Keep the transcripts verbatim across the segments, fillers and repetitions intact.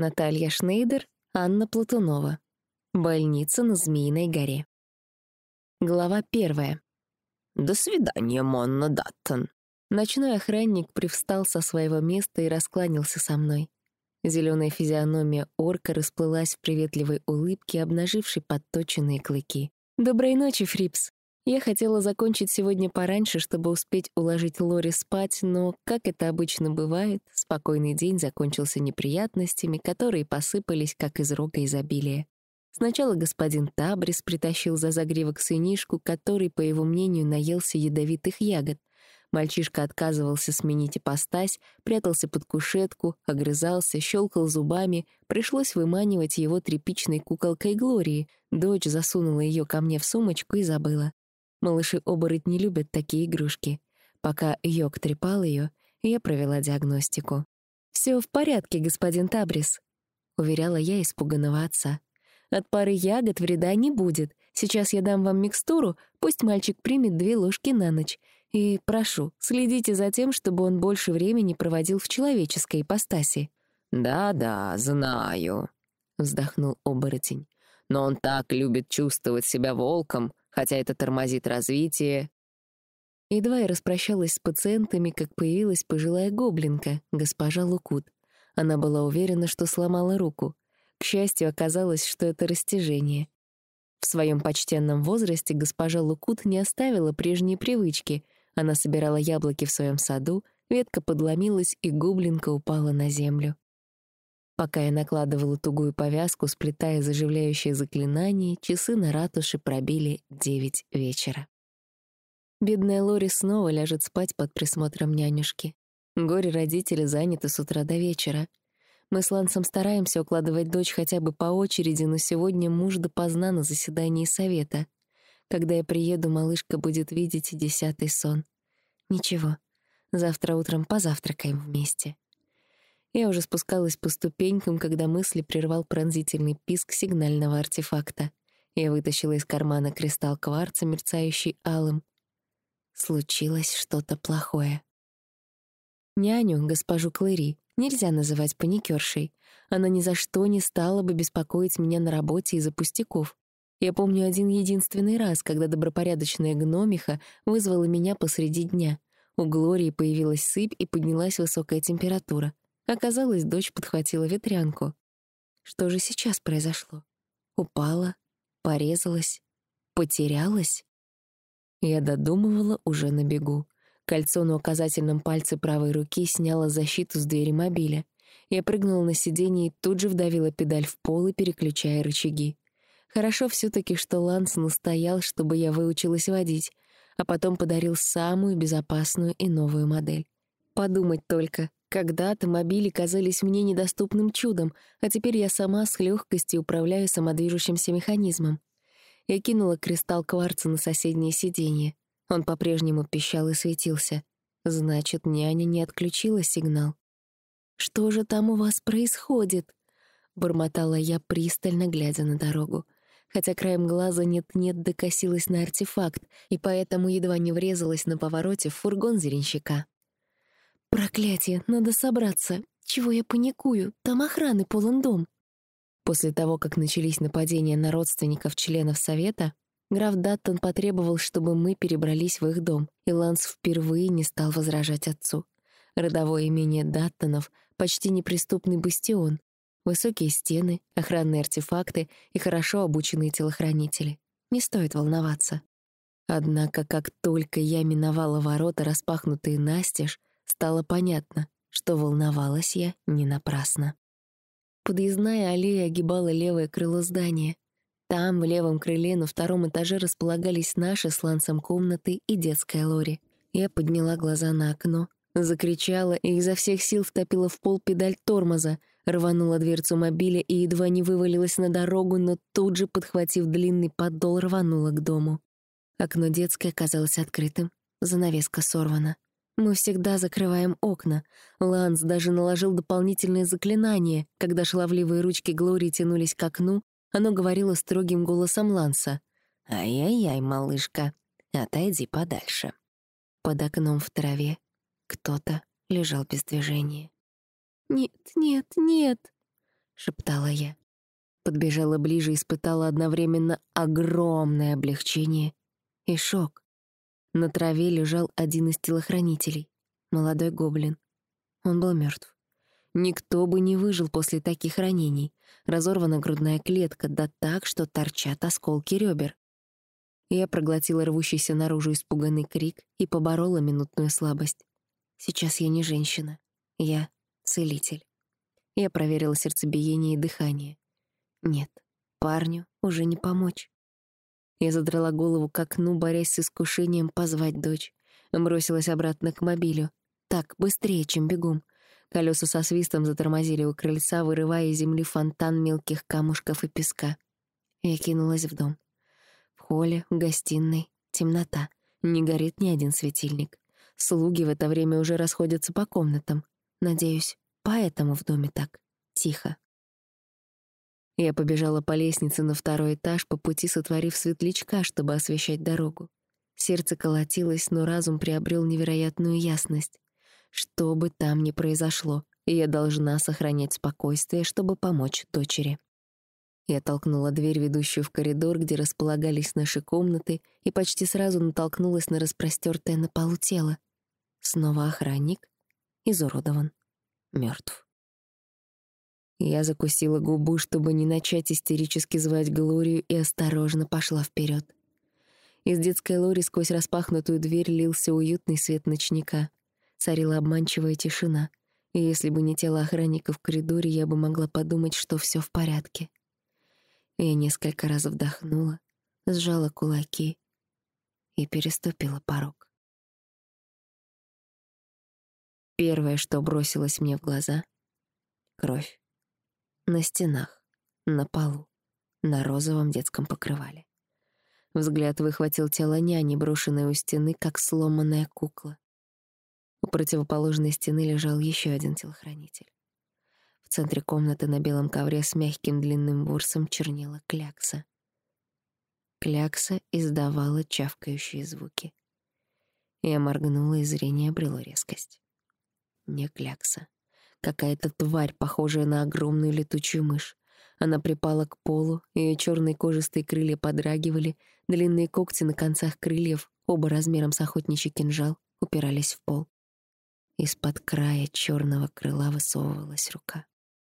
Наталья Шнейдер, Анна Платунова. Больница на Змеиной горе. Глава первая. «До свидания, Монна Даттон». Ночной охранник привстал со своего места и раскланялся со мной. Зеленая физиономия орка расплылась в приветливой улыбке, обнажившей подточенные клыки. «Доброй ночи, Фрипс. Я хотела закончить сегодня пораньше, чтобы успеть уложить Лори спать, но, как это обычно бывает, спокойный день закончился неприятностями, которые посыпались, как из рога изобилия. Сначала господин Табрис притащил за загривок сынишку, который, по его мнению, наелся ядовитых ягод. Мальчишка отказывался сменить ипостась, прятался под кушетку, огрызался, щелкал зубами. Пришлось выманивать его тряпичной куколкой Глории. Дочь засунула ее ко мне в сумочку и забыла. Малыши-оборотни любят такие игрушки. Пока Йок трепал ее, я провела диагностику. «Все в порядке, господин Табрис», — уверяла я испуганного отца. «От пары ягод вреда не будет. Сейчас я дам вам микстуру, пусть мальчик примет две ложки на ночь. И прошу, следите за тем, чтобы он больше времени проводил в человеческой ипостаси». «Да-да, знаю», — вздохнул оборотень. «Но он так любит чувствовать себя волком, хотя это тормозит развитие». Едва я распрощалась с пациентами, как появилась пожилая гоблинка, госпожа Лукут. Она была уверена, что сломала руку. К счастью, оказалось, что это растяжение. В своем почтенном возрасте госпожа Лукут не оставила прежней привычки. Она собирала яблоки в своем саду, ветка подломилась, и гоблинка упала на землю. Пока я накладывала тугую повязку, сплетая заживляющее заклинание, часы на ратуше пробили девять вечера. Бедная Лори снова ляжет спать под присмотром нянюшки. Горе-родители заняты с утра до вечера. Мы с Лансом стараемся укладывать дочь хотя бы по очереди, но сегодня муж допоздна на заседании совета. Когда я приеду, малышка будет видеть десятый сон. Ничего, завтра утром позавтракаем вместе. Я уже спускалась по ступенькам, когда мысли прервал пронзительный писк сигнального артефакта. Я вытащила из кармана кристалл кварца, мерцающий алым. Случилось что-то плохое. Няню, госпожу Клэри, нельзя называть паникершей. Она ни за что не стала бы беспокоить меня на работе из-за пустяков. Я помню один единственный раз, когда добропорядочная гномиха вызвала меня посреди дня. У Глории появилась сыпь и поднялась высокая температура. Оказалось, дочь подхватила ветрянку. Что же сейчас произошло? Упала, порезалась, потерялась? Я додумывала уже на бегу. Кольцо на указательном пальце правой руки сняло защиту с двери мобиля. Я прыгнула на сиденье и тут же вдавила педаль в пол и переключая рычаги. Хорошо все-таки, что Ланс настоял, чтобы я выучилась водить, а потом подарил самую безопасную и новую модель. Подумать только, когда-то мобили казались мне недоступным чудом, а теперь я сама с легкостью управляю самодвижущимся механизмом. Я кинула кристалл кварца на соседнее сиденье. Он по-прежнему пищал и светился. Значит, няня не отключила сигнал. «Что же там у вас происходит?» — бормотала я, пристально глядя на дорогу. Хотя краем глаза нет-нет докосилась на артефакт, и поэтому едва не врезалась на повороте в фургон зеленщика. «Проклятие, надо собраться. Чего я паникую? Там охраны полон дом». После того, как начались нападения на родственников членов совета, граф Даттон потребовал, чтобы мы перебрались в их дом, и Ланс впервые не стал возражать отцу. Родовое имение Даттонов — почти неприступный бастион. Высокие стены, охранные артефакты и хорошо обученные телохранители. Не стоит волноваться. Однако, как только я миновала ворота, распахнутые настежь, стало понятно, что волновалась я не напрасно. Подъездная аллея огибала левое крыло здания. Там, в левом крыле, на втором этаже располагались наши с Лансом комнаты и детская Лори. Я подняла глаза на окно, закричала и изо всех сил втопила в пол педаль тормоза, рванула дверцу мобиля и едва не вывалилась на дорогу, но тут же, подхватив длинный подол, рванула к дому. Окно детское оказалось открытым, занавеска сорвана. Мы всегда закрываем окна. Ланс даже наложил дополнительное заклинание. Когда шаловливые ручки Глории тянулись к окну, оно говорило строгим голосом Ланса: «Ай-яй-яй, малышка, отойди подальше». Под окном в траве кто-то лежал без движения. «Нет, нет, нет!» — шептала я. Подбежала ближе и испытала одновременно огромное облегчение и шок. На траве лежал один из телохранителей, молодой гоблин. Он был мертв. Никто бы не выжил после таких ранений. Разорвана грудная клетка, да так, что торчат осколки ребер. Я проглотила рвущийся наружу испуганный крик и поборола минутную слабость. Сейчас я не женщина. Я целитель. Я проверила сердцебиение и дыхание. Нет, парню уже не помочь. Я задрала голову к окну, борясь с искушением позвать дочь. Бросилась обратно к мобилю. Так, быстрее, чем бегом. Колеса со свистом затормозили у крыльца, вырывая из земли фонтан мелких камушков и песка. Я кинулась в дом. В холле, в гостиной темнота. Не горит ни один светильник. Слуги в это время уже расходятся по комнатам. Надеюсь, поэтому в доме так тихо. Я побежала по лестнице на второй этаж, по пути сотворив светлячка, чтобы освещать дорогу. Сердце колотилось, но разум приобрел невероятную ясность. Что бы там ни произошло, я должна сохранять спокойствие, чтобы помочь дочери. Я толкнула дверь, ведущую в коридор, где располагались наши комнаты, и почти сразу натолкнулась на распростёртое на полу тело. Снова охранник, изуродован, мертв. Я закусила губу, чтобы не начать истерически звать Глорию, и осторожно пошла вперед. Из детской лори сквозь распахнутую дверь лился уютный свет ночника. Царила обманчивая тишина, и если бы не тело охранника в коридоре, я бы могла подумать, что все в порядке. Я несколько раз вдохнула, сжала кулаки и переступила порог. Первое, что бросилось мне в глаза — кровь. На стенах, на полу, на розовом детском покрывале. Взгляд выхватил тело няни, брошенное у стены, как сломанная кукла. У противоположной стены лежал еще один телохранитель. В центре комнаты на белом ковре с мягким длинным ворсом чернела клякса. Клякса издавала чавкающие звуки. Я моргнула, и зрение обрело резкость. Не клякса. Какая-то тварь, похожая на огромную летучую мышь. Она припала к полу, ее черные кожистые крылья подрагивали, длинные когти на концах крыльев, оба размером с охотничий кинжал, упирались в пол. Из-под края черного крыла высовывалась рука.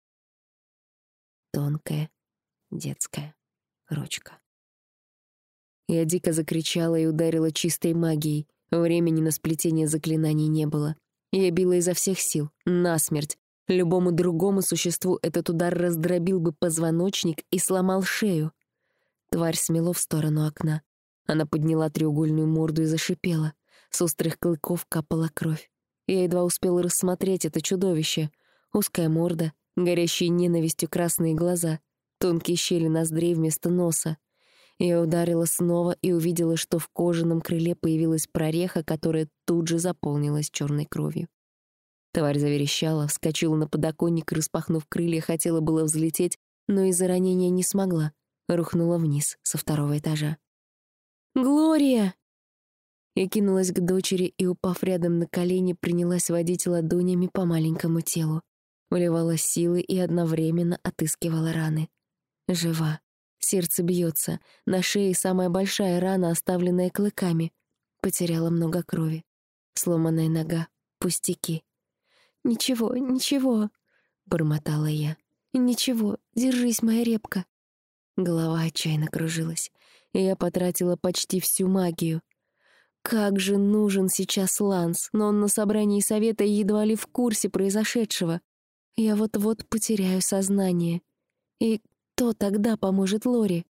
Тонкая, детская ручка. Я дико закричала и ударила чистой магией. Времени на сплетение заклинаний не было. Я била изо всех сил, насмерть. Любому другому существу этот удар раздробил бы позвоночник и сломал шею. Тварь смело в сторону окна. Она подняла треугольную морду и зашипела. С острых клыков капала кровь. Я едва успела рассмотреть это чудовище. Узкая морда, горящие ненавистью красные глаза, тонкие щели ноздрей вместо носа. Я ударила снова и увидела, что в кожаном крыле появилась прореха, которая тут же заполнилась черной кровью. Тварь заверещала, вскочила на подоконник, распахнув крылья, хотела было взлететь, но из-за ранения не смогла, рухнула вниз со второго этажа. «Глория!» Я кинулась к дочери и, упав рядом на колени, принялась водить ладонями по маленькому телу. Вливала силы и одновременно отыскивала раны. Жива. Сердце бьется. На шее самая большая рана, оставленная клыками. Потеряла много крови. Сломанная нога. Пустяки. «Ничего, ничего», — бормотала я. «Ничего, держись, моя репка». Голова отчаянно кружилась, и я потратила почти всю магию. Как же нужен сейчас Ланс, но он на собрании совета едва ли в курсе произошедшего. Я вот-вот потеряю сознание. И кто тогда поможет Лори?